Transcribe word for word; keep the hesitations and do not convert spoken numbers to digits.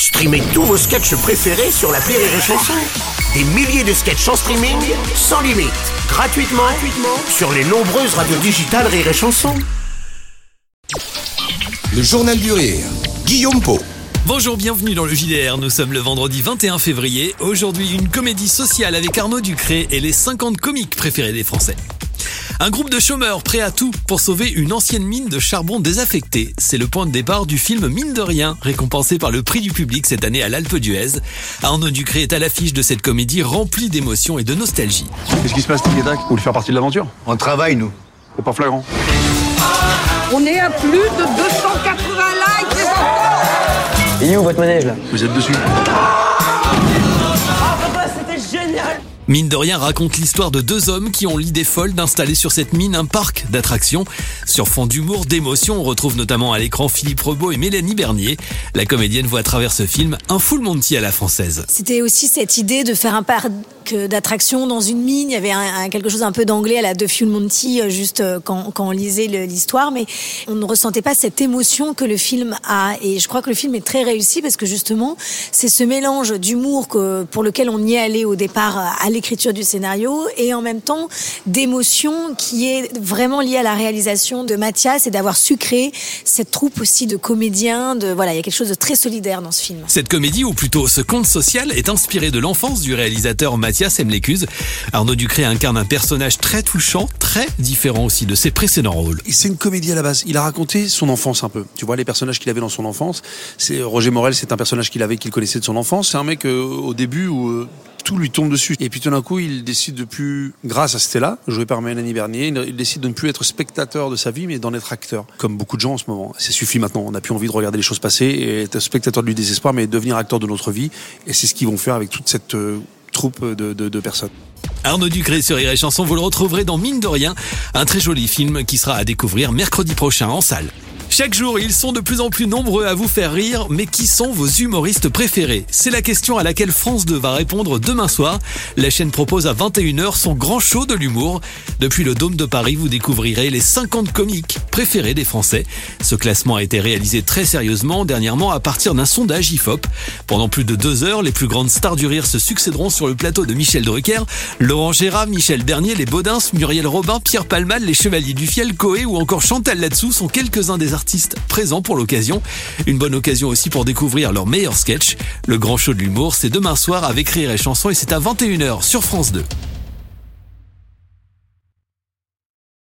Streamez tous vos sketchs préférés sur l'appli Rire et Chanson. Des milliers de sketchs en streaming, sans limite, gratuitement, gratuitement sur les nombreuses radios digitales Rire et Chanson. Le Journal du Rire, Guillaume Pau. Bonjour, bienvenue dans le J D R, nous sommes le vendredi vingt et un février. Aujourd'hui, une comédie sociale avec Arnaud Ducré et les cinquante comiques préférés des Français. Un groupe de chômeurs prêt à tout pour sauver une ancienne mine de charbon désaffectée. C'est le point de départ du film Mine de rien, récompensé par le prix du public cette année à l'Alpe d'Huez. Arnaud Ducré est à l'affiche de cette comédie remplie d'émotions et de nostalgie. Qu'est-ce qui se passe, Tic et Tac? Vous voulez faire partie de l'aventure? On travaille, nous. C'est pas flagrant. On est à plus de deux cent quatre-vingts likes, les enfants! Il est où votre manège là? Vous êtes dessus. Mine de rien raconte l'histoire de deux hommes qui ont l'idée folle d'installer sur cette mine un parc d'attractions. Sur fond d'humour, d'émotion, on retrouve notamment à l'écran Philippe Rebaud et Mélanie Bernier. La comédienne voit à travers ce film un full Monty à la française. C'était aussi cette idée de faire un parc d'attractions dans une mine. Il y avait un, un, quelque chose un peu d'anglais à la de Full Monty juste quand, quand on lisait le, l'histoire, mais on ne ressentait pas cette émotion que le film a. Et je crois que le film est très réussi parce que justement, c'est ce mélange d'humour que, pour lequel on y est allé au départ à l'écriture du scénario et en même temps d'émotion qui est vraiment liée à la réalisation de Mathias et d'avoir su créer cette troupe aussi de comédiens. De, voilà, il y a quelque chose de très solidaire dans ce film. Cette comédie, ou plutôt ce conte social, est inspirée de l'enfance du réalisateur Mathias Emlécuse. Arnaud Ducré incarne un personnage très touchant, très différent aussi de ses précédents rôles. C'est une comédie à la base. Il a raconté son enfance un peu. Tu vois, les personnages qu'il avait dans son enfance. C'est Roger Morel, c'est un personnage qu'il avait, qu'il connaissait de son enfance. C'est un mec euh, au début où euh, tout lui tombe dessus. Et puis tout d'un coup, il décide de plus, grâce à Stella, jouée par Mélanie Bernier, il décide de ne plus être spectateur de sa vie, mais d'en être acteur. Comme beaucoup de gens en ce moment. Ça suffit maintenant. On n'a plus envie de regarder les choses passer et être spectateur du désespoir, mais devenir acteur de notre vie. Et c'est ce qu'ils vont faire avec toute cette euh, troupe de, de, de personnes. Arnaud Ducré sur Rire et Chanson, vous le retrouverez dans Mine de rien, un très joli film qui sera à découvrir mercredi prochain en salle. Chaque jour, ils sont de plus en plus nombreux à vous faire rire, mais qui sont vos humoristes préférés? C'est la question à laquelle France deux va répondre demain soir. La chaîne propose à vingt et une heures son grand show de l'humour. Depuis le Dôme de Paris, vous découvrirez les cinquante comiques préférés des Français. Ce classement a été réalisé très sérieusement dernièrement à partir d'un sondage I F O P. Pendant plus de deux heures, les plus grandes stars du rire se succéderont sur le plateau de Michel Drucker, Laurent Gérard, Michel Bernier, les Baudins, Muriel Robin, Pierre Palmade, les Chevaliers du Fiel, Coé ou encore Chantal Latsou sont quelques-uns des artistes présents pour l'occasion. Une bonne occasion aussi pour découvrir leurs meilleurs sketchs. Le grand show de l'humour, c'est demain soir avec Rire et Chanson et c'est à vingt et une heures sur France deux.